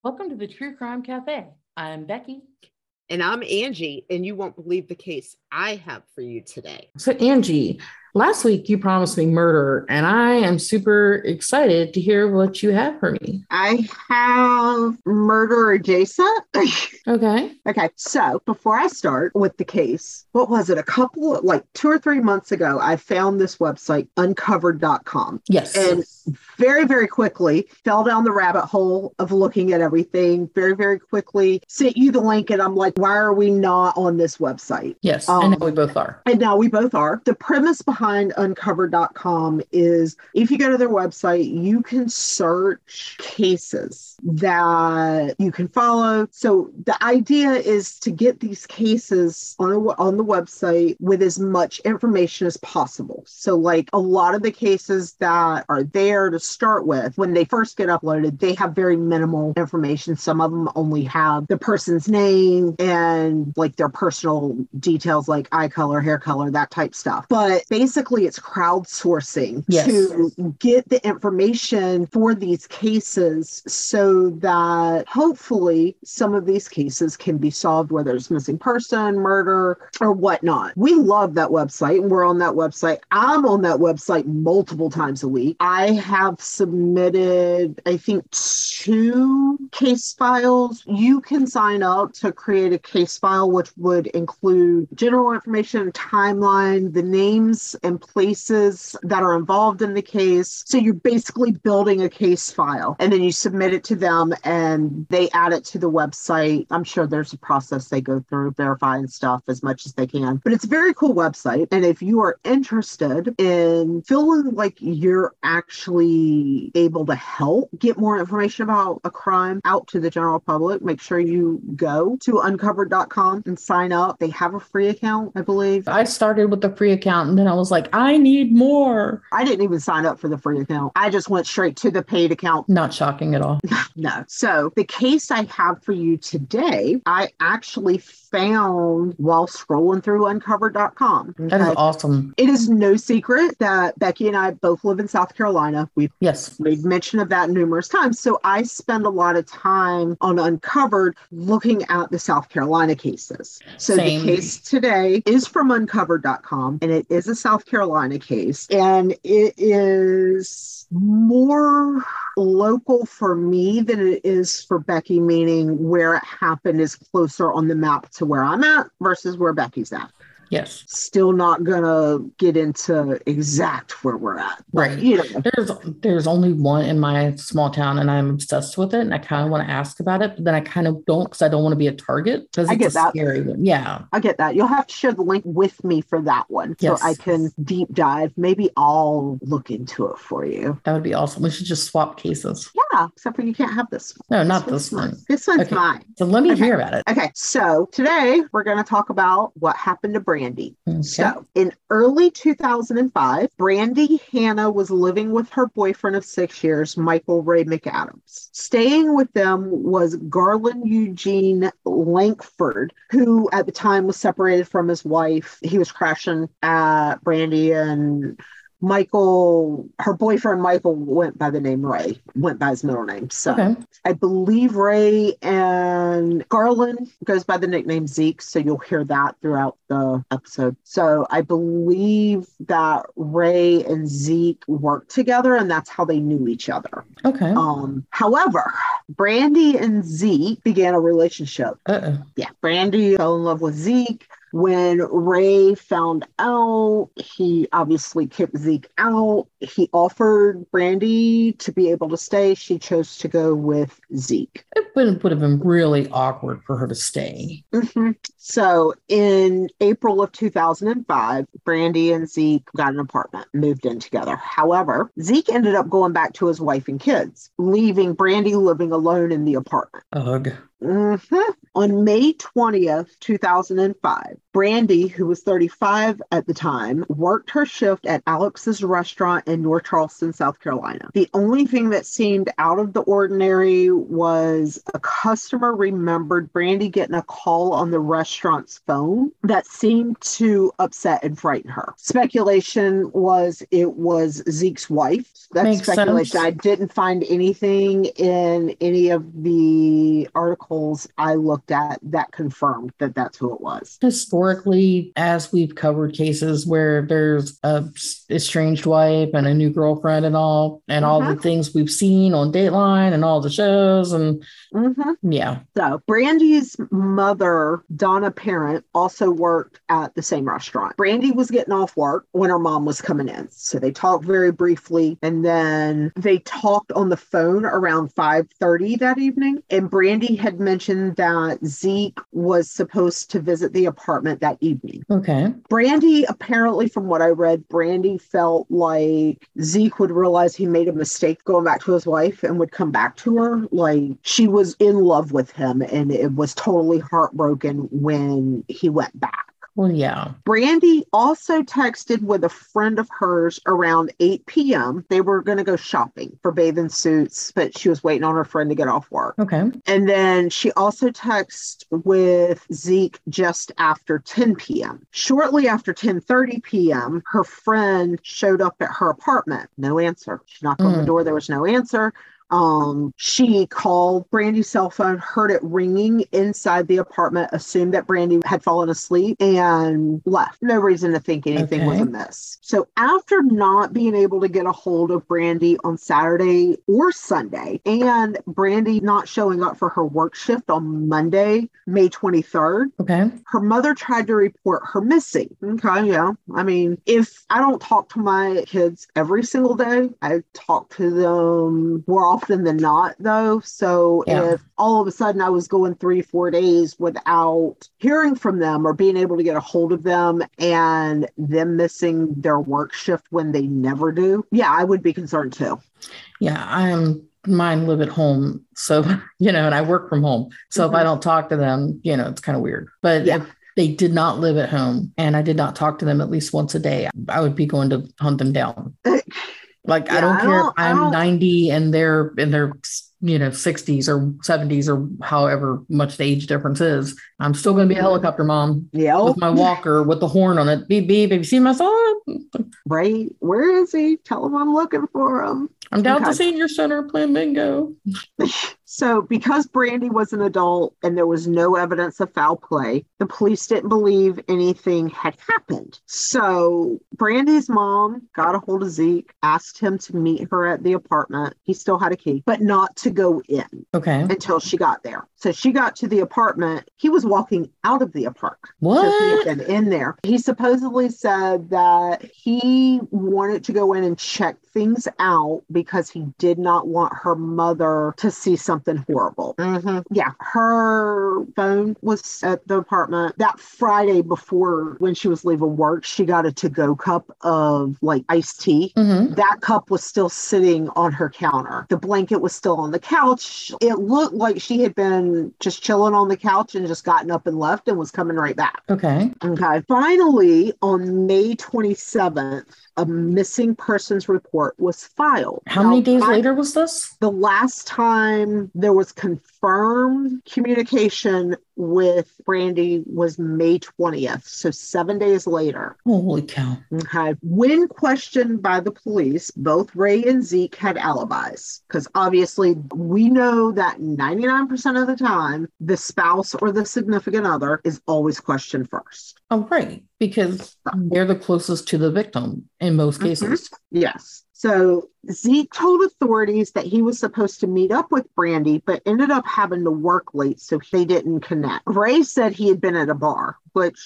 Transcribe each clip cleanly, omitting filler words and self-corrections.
Welcome to the True Crime Cafe. I'm Becky. And I'm Angie, and you won't believe the case I have for you today. So, Angie, last week you promised me murder, and I am super excited to hear what you have for me. I have murder adjacent. Okay. Okay, so before I start with the case, what was it? Like 2 or 3 months ago, I found this website, uncovered.com. Yes. And very, very quickly fell down the rabbit hole of looking at everything. Very, very quickly sent you the link, and I'm like, why are we not on this website? Yes, and now we both are. And now we both are. The premise behind uncovered.com is if you go to their website, you can search cases that you can follow. So the idea is to get these cases on the website with as much information as possible. So like a lot of the cases that are there to start with, when they first get uploaded, they have very minimal information. Some of them only have the person's name and like their personal details like eye color, hair color, that type stuff. But basically it's crowdsourcing to get the information for these cases so that hopefully some of these cases can be solved, whether it's missing person, murder, or whatnot. We love that website and we're on that website. I'm on that website multiple times a week. I have submitted, I think, 2 case files. You can sign up to create a case file, which would include general information, timeline, the names and places that are involved in the case. So you're basically building a case file and then you submit it to them and they add it to the website. I'm sure there's a process they go through, verifying stuff as much as they can. But it's a very cool website. And if you are interested in feeling like you're actually able to help get more information about a crime out to the general public, make sure you go to uncovered.com and sign up. They have a free account, I believe. I started with the free account and then I was like, I need more. I didn't even sign up for the free account. I just went straight to the paid account. Not shocking at all. No. So the case I have for you today, I actually found while scrolling through uncovered.com. Okay? That is awesome. It is no secret that Becky and I both live in South Carolina. We've made mention of that numerous times. So I spend a lot of time on Uncovered looking at the South Carolina cases. So the case today is from uncovered.com and it is a South Carolina case. And it is more local for me than it is for Becky, meaning where it happened is closer on the map to where I'm at versus where Becky's at. Yes. Still not gonna get into exact where we're at. Right. You know. There's only one in my small town and I'm obsessed with it. And I kind of want to ask about it, but then I kind of don't because I don't want to be a target because it's a scary one. Yeah. I get that. You'll have to share the link with me for that one. So I can deep dive. Maybe I'll look into it for you. That would be awesome. We should just swap cases. Yeah, except for you can't have this one. No, not this one. This one's mine. So let me hear about it. Okay. So today we're going to talk about what happened to Brandy. Okay. So in early 2005, Brandy Hanna was living with her boyfriend of 6 years, Michael Ray McAdams. Staying with them was Garland Eugene Lankford, who at the time was separated from his wife. He was crashing at Brandy, and Michael, her boyfriend Michael, went by the name Ray, went by his middle name. So I believe Ray and Garland goes by the nickname Zeke. So you'll hear that throughout the episode. So I believe that Ray and Zeke worked together and that's how they knew each other. Okay. However, Brandy and Zeke began a relationship. Yeah. Brandy fell in love with Zeke. When Ray found out, he obviously kicked Zeke out. He offered Brandy to be able to stay. She chose to go with Zeke. It would have been really awkward for her to stay. Mm-hmm. So in April of 2005, Brandy and Zeke got an apartment, moved in together. However, Zeke ended up going back to his wife and kids, leaving Brandy living alone in the apartment. Ugh. Mm-hmm. On May 20th, 2005, Brandy, who was 35 at the time, worked her shift at Alex's restaurant in North Charleston, South Carolina. The only thing that seemed out of the ordinary was a customer remembered Brandy getting a call on the restaurant's phone that seemed to upset and frighten her. Speculation was it was Zeke's wife. That's Makes speculation. sense. I didn't find anything in any of the articles I looked at that confirmed that that's who it was. Historically, as we've covered cases where there's a estranged wife and a new girlfriend and all the things we've seen on Dateline and all the shows and yeah. So Brandy's mother, Donna Parent, also worked at the same restaurant. Brandy was getting off work when her mom was coming in. So they talked very briefly, and then they talked on the phone around 5:30 that evening. And Brandy had mentioned that Zeke was supposed to visit the apartment that evening. Okay. Brandy, apparently from what I read, Brandy felt like Zeke would realize he made a mistake going back to his wife and would come back to her. Like she was in love with him and it was totally heartbroken when he went back. Well, yeah. Brandy also texted with a friend of hers around 8 p.m. They were going to go shopping for bathing suits, but she was waiting on her friend to get off work. Okay. And then she also texted with Zeke just after 10 p.m. Shortly after 10:30 p.m., her friend showed up at her apartment. No answer. She knocked on the door. There was no answer. She called Brandy's cell phone, heard it ringing inside the apartment, assumed that Brandy had fallen asleep and left. No reason to think anything was amiss. So after not being able to get a hold of Brandy on Saturday or Sunday, and Brandy not showing up for her work shift on Monday, May 23rd, her mother tried to report her missing. Okay, yeah. I mean, if I don't talk to my kids every single day, I talk to them more often than not, though. So if all of a sudden I was going 3-4 days without hearing from them or being able to get a hold of them and them missing their work shift when they never do, I would be concerned too. Yeah, mine live at home. So, and I work from home. So if I don't talk to them, it's kind of weird. But if they did not live at home and I did not talk to them at least once a day, I would be going to hunt them down. Like, I don't care if I'm 90 and they're in their, 60s or 70s or however much the age difference is. I'm still going to be a helicopter mom with my walker with the horn on it. Beep, beep. Have you seen my son? Right. Where is he? Tell him I'm looking for him. I'm down at the senior center playing bingo. So because Brandy was an adult and there was no evidence of foul play, the police didn't believe anything had happened. So Brandy's mom got a hold of Zeke, asked him to meet her at the apartment. He still had a key, but not to go in until she got there. So she got to the apartment. He was walking out of the apartment. What? So he had been in there. He supposedly said that he wanted to go in and check things out because he did not want her mother to see something horrible. Yeah, her phone was at the apartment. That Friday before, when she was leaving work, she got a to-go cup of like iced tea. That cup was still sitting on her counter. The blanket was still on the couch. It looked like she had been just chilling on the couch and just gotten up and left and was coming right back. Okay. Finally, on May 27th, a missing persons report was filed. How many days later was this? The last time there was confirmed communication with Brandy was May 20th, so 7 days later. Holy cow. Okay. When questioned by the police, both Ray and Zeke had alibis, because obviously we know that 99% of the time, the spouse or the significant other is always questioned first. Oh, right. Because they're the closest to the victim in most cases. Yes. So Zeke told authorities that he was supposed to meet up with Brandy, but ended up having to work late, so they didn't connect. Ray said he had been at a bar, which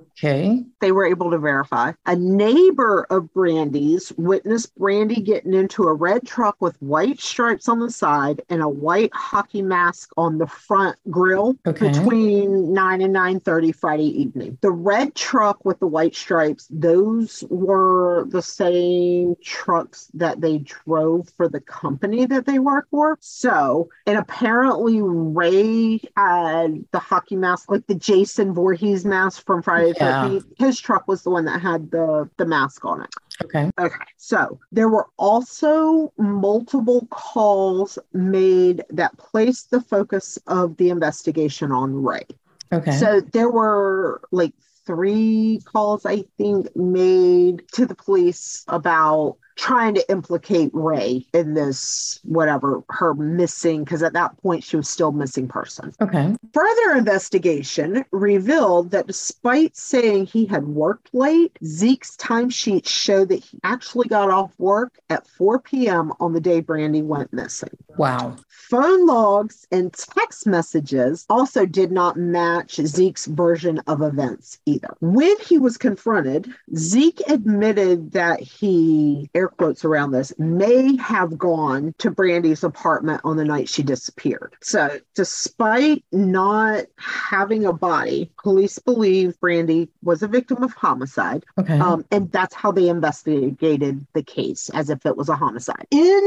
they were able to verify. A neighbor of Brandy's witnessed Brandy getting into a red truck with white stripes on the side and a white hockey mask on the front grill between 9 and 9:30 Friday evening. The red truck with the white stripes, those were the same trucks that they drove for the company that they work for. So, and apparently Ray had the hockey mask, like the Jason Voorhees mask mask from Friday the Yeah. 13th. His truck was the one that had the mask on it. Okay. Okay, so there were also multiple calls made that placed the focus of the investigation on Ray. Okay. So there were like 3 calls, I think, made to the police about trying to implicate Ray in this, whatever, her missing, because at that point she was still missing person. Okay. Further investigation revealed that despite saying he had worked late, Zeke's timesheets show that he actually got off work at 4 p.m. on the day Brandy went missing. Wow. Phone logs and text messages also did not match Zeke's version of events either. When he was confronted, Zeke admitted that he, air quotes around this, may have gone to Brandy's apartment on the night she disappeared. So despite not having a body, police believe Brandy was a victim of homicide. Okay. And that's how they investigated the case, as if it was a homicide. In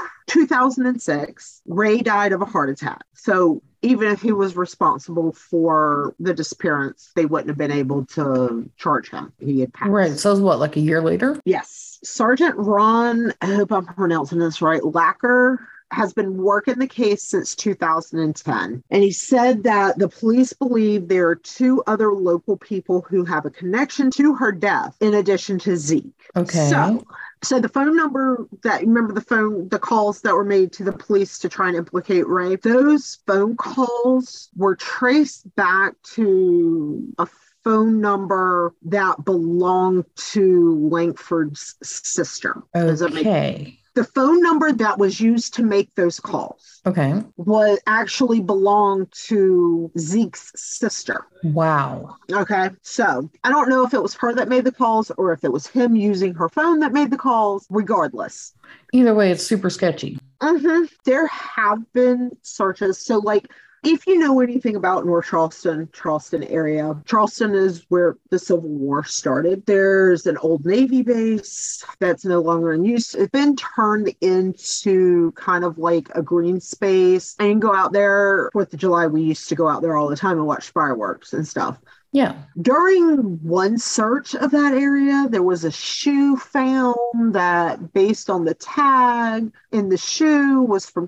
2006, Ray died of a heart attack. So even if he was responsible for the disappearance, they wouldn't have been able to charge him. He had passed. Right. So it was what, like a year later? Yes. Sergeant Ron, I hope I'm pronouncing this right, Lacker, has been working the case since 2010. And he said that the police believe there are 2 other local people who have a connection to her death in addition to Zeke. Okay. So the phone number that, remember the calls that were made to the police to try and implicate Ray, those phone calls were traced back to a phone number that belonged to Langford's sister. Okay. The phone number that was used to make those calls was actually belonged to Zeke's sister. Wow. Okay. So I don't know if it was her that made the calls or if it was him using her phone that made the calls. Regardless. Either way, it's super sketchy. There have been searches. So like, if you know anything about North Charleston area, Charleston is where the Civil War started. There's an old Navy base that's no longer in use. It's been turned into kind of like a green space. And you can go out there, 4th of July, we used to go out there all the time and watch fireworks and stuff. Yeah. During one search of that area, there was a shoe found that, based on the tag in the shoe, was from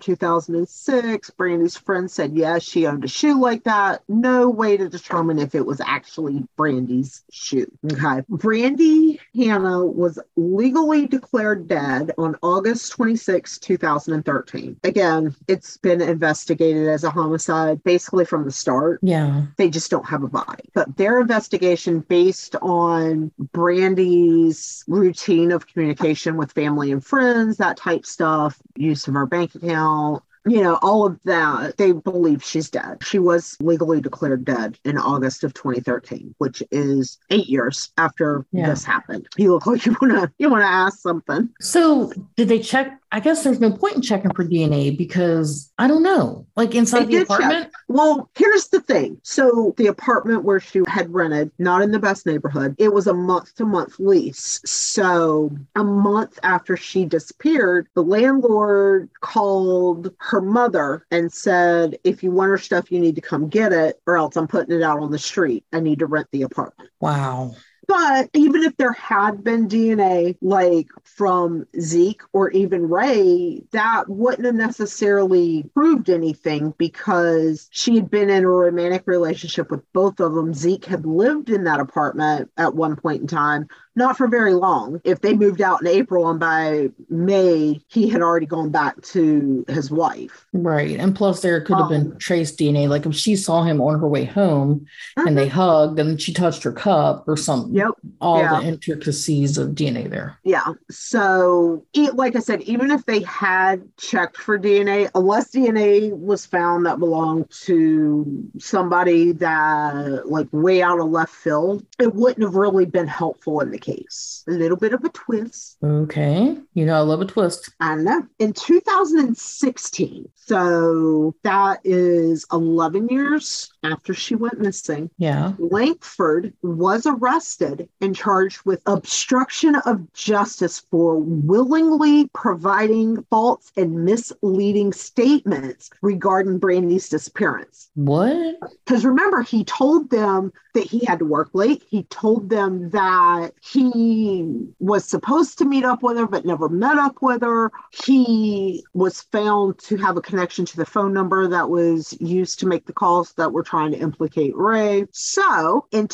2006. Brandy's friend said, yes, she owned a shoe like that. No way to determine if it was actually Brandy's shoe. Okay. Brandy Hanna was legally declared dead on August 26, 2013. Again, it's been investigated as a homicide basically from the start. Yeah. They just don't have a body. But their investigation, based on Brandy's routine of communication with family and friends, that type stuff, use of her bank account, all of that, they believe she's dead. She was legally declared dead in August of 2013, which is 8 years after this happened. You look like you wanna ask something. So did they check? I guess there's no point in checking for DNA because I don't know, like inside the apartment. Check. Well, here's the thing. So the apartment where she had rented, not in the best neighborhood, it was a month-to-month lease. So a month after she disappeared, the landlord called her mother and said, if you want her stuff, you need to come get it, or else I'm putting it out on the street. I need to rent the apartment. Wow. But even if there had been DNA, like from Zeke or even Ray, that wouldn't have necessarily proved anything because she had been in a romantic relationship with both of them. Zeke had lived in that apartment at one point in time, not for very long. If they moved out in April and by May, he had already gone back to his wife. Right. And plus there could have been trace DNA. Like if she saw him on her way home and they hugged and she touched her cup or something. Yep. The intricacies of DNA there. Yeah. So like I said, even if they had checked for DNA, unless DNA was found that belonged to somebody that like way out of left field, it wouldn't have really been helpful in the case. A little bit of a twist. Okay. I love a twist. I know. In 2016, so that is 11 years after she went missing. Yeah. Langford was arrested and charged with obstruction of justice for willingly providing false and misleading statements regarding Brandy's disappearance. What? Because remember, he told them that he had to work late. He told them that he was supposed to meet up with her, but never met up with her. He was found to have a connection to the phone number that was used to make the calls that were trying to implicate Ray. So in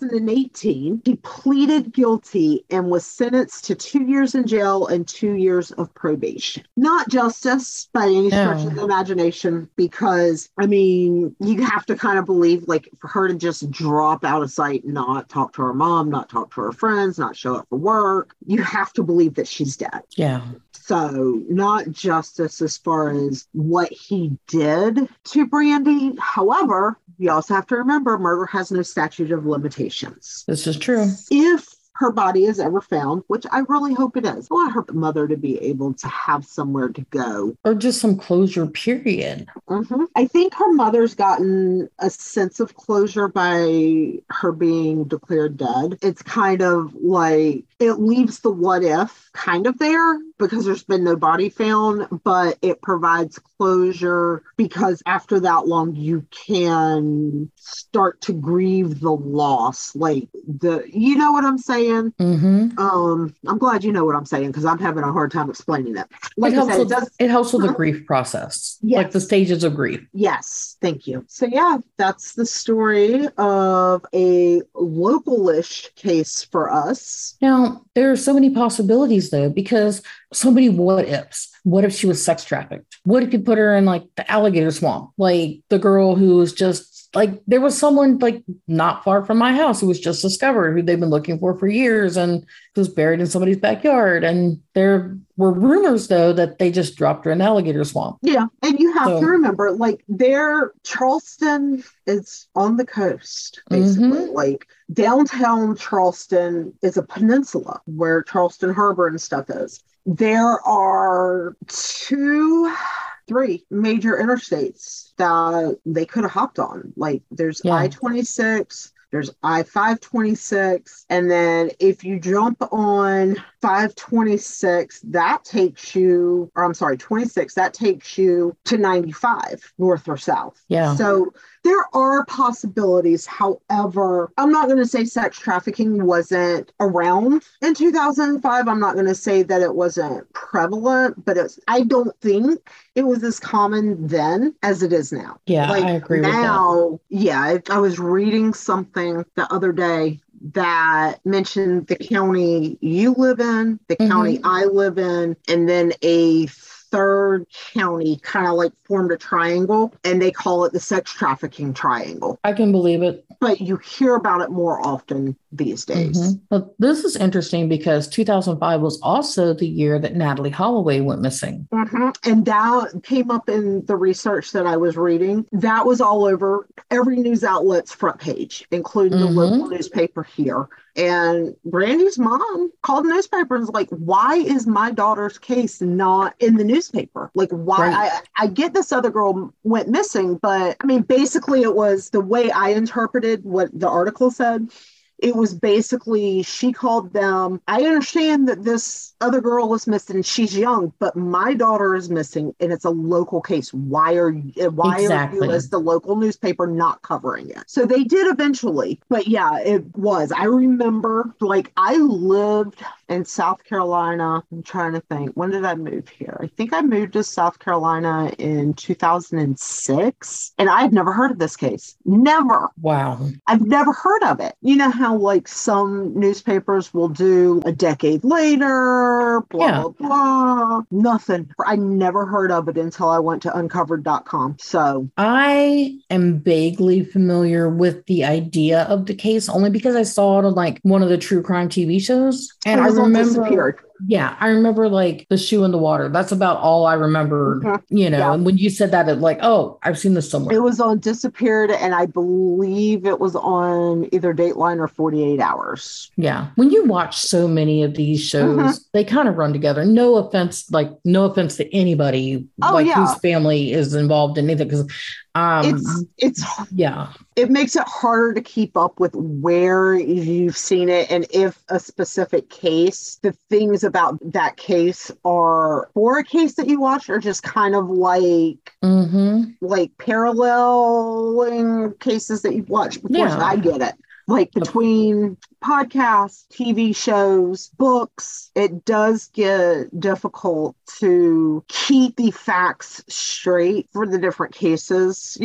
2018, he pleaded guilty and was sentenced to 2 years in jail and 2 years of probation. Not justice by any stretch of the imagination, because, I mean, you have to kind of believe, like, for her to just drop out of sight, not talk to her mom, not talk to her friends, not show up for work, you have to believe that she's dead. Yeah. So not justice as far as what he did to Brandy. However, you also have to remember murder has no statute of limitations. This is true. If her body is ever found, which I really hope it is, I want her mother to be able to have somewhere to go. Or just some closure, period. Mm-hmm. I think her mother's gotten a sense of closure by her being declared dead. It's kind of like it leaves the what if kind of there because there's been no body found, but it provides closure because after that long, you can start to grieve the loss. Like you know what I'm saying? Mm-hmm. I'm glad you know what I'm saying because I'm having a hard time explaining it. Like it helps with the grief process, yes. Like the stages of grief. Yes, thank you. So yeah, that's the story of a local-ish case for us. Now, there are so many possibilities though, because so many what ifs. What if she was sex trafficked? What if you put her in like the alligator swamp? Like the girl who was just like, there was someone like not far from my house who was just discovered, who they've been looking for years and was buried in somebody's backyard. And there were rumors though that they just dropped her in the alligator swamp. Yeah. And you have to remember, like, Charleston is on the coast, basically. Mm-hmm. Like downtown Charleston is a peninsula where Charleston Harbor and stuff is. There are 3 major interstates that they could have hopped on. Like there's I-26, there's I-526, and then if you jump on 526, that takes you, or I'm sorry, 26, that takes you to 95, north or south. Yeah. So there are possibilities. However, I'm not going to say sex trafficking wasn't around in 2005. I'm not going to say that it wasn't prevalent, but I don't think it was as common then as it is now. Yeah, like I agree now, with that. Yeah, I was reading something the other day that mentioned the county you live in, the county I live in, and then a third county kind of like formed a triangle, and they call it the sex trafficking triangle. I can believe it. But you hear about it more often these days. Mm-hmm. But this is interesting because 2005 was also the year that Natalee Holloway went missing. Mm-hmm. And that came up in the research that I was reading. That was all over every news outlet's front page, including the local newspaper here. And Brandy's mom called the newspaper and was like, why is my daughter's case not in the newspaper? Like, why? Right. I get this other girl went missing, but I mean, basically it was the way I interpreted what the article said. It was basically, she called them, I understand that this other girl was missing, she's young, but my daughter is missing and it's a local case. Why are you as the local newspaper not covering it? So they did eventually, but yeah, it was. I remember, like, I lived in South Carolina. I'm trying to think, when did I move here? I think I moved to South Carolina in 2006, and I had never heard of this case. Never. Wow. I've never heard of it. You know how like some newspapers will do a decade later, blah, blah, blah. Nothing. I never heard of it until I went to uncovered.com. So I am vaguely familiar with the idea of the case only because I saw it on like one of the true crime TV shows. And I remember Yeah, I remember like the shoe in the water. That's about all I remembered, Yeah. And when you said that, it like, oh, I've seen this somewhere. It was on Disappeared, and I believe it was on either Dateline or 48 Hours. Yeah. When you watch so many of these shows, they kind of run together. No offense to anybody whose family is involved in anything. Because it's yeah. It makes it harder to keep up with where you've seen it and if a specific case, the things about that case are for a case that you watched are just kind of like paralleling cases that you've watched before. Yeah. So I get it. Like between podcasts, TV shows, books, it does get difficult to keep the facts straight for the different cases,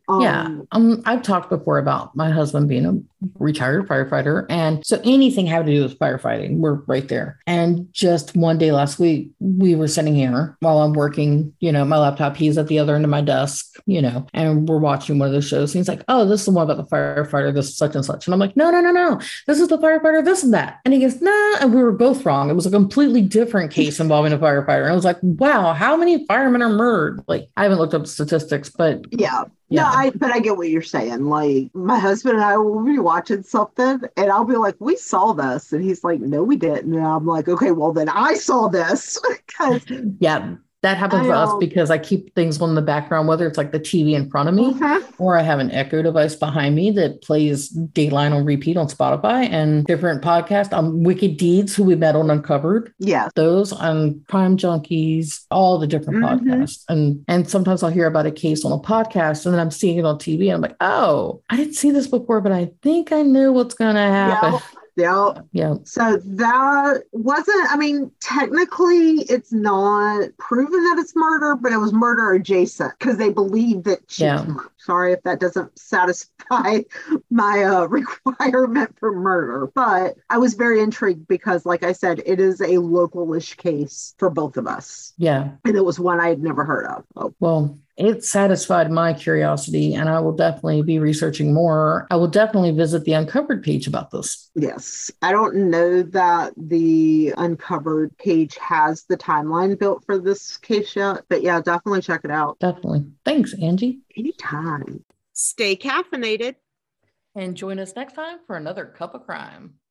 I've talked before about my husband being a retired firefighter. And so anything having to do with firefighting, we're right there. And just one day last week, we were sitting here while I'm working, my laptop, he's at the other end of my desk, and we're watching one of those shows. And he's like, oh, this is the one about the firefighter, this such and such. And I'm like, no. This is the firefighter, this and that. And he goes, nah. And we were both wrong. It was a completely different case involving a firefighter. And I was like, wow, how many firemen are murdered? Like, I haven't looked up statistics, but yeah. No, but I get what you're saying. Like, my husband and I will be watching something and I'll be like, we saw this. And he's like, no, we didn't. And I'm like, okay, well, then I saw this. Yeah. That happens to us because I keep things on the background, whether it's like the TV in front of me or I have an Echo device behind me that plays Dateline on repeat on Spotify and different podcasts. Wicked Deeds, who we met on Uncovered. Yeah. Those on Crime Junkies, all the different podcasts. And sometimes I'll hear about a case on a podcast and then I'm seeing it on TV and I'm like, oh, I didn't see this before, but I think I knew what's going to happen. Yeah. Yeah. So that wasn't, technically it's not proven that it's murder, but it was murder adjacent because they believe that she was murdered. Sorry if that doesn't satisfy my requirement for murder, but I was very intrigued because, like I said, it is a local-ish case for both of us. Yeah. And it was one I had never heard of. Oh. Well, it satisfied my curiosity and I will definitely be researching more. I will definitely visit the Uncovered page about this. Yes. I don't know that the Uncovered page has the timeline built for this case yet, but yeah, definitely check it out. Definitely. Thanks, Angie. Anytime. Stay caffeinated. And join us next time for another cup of crime.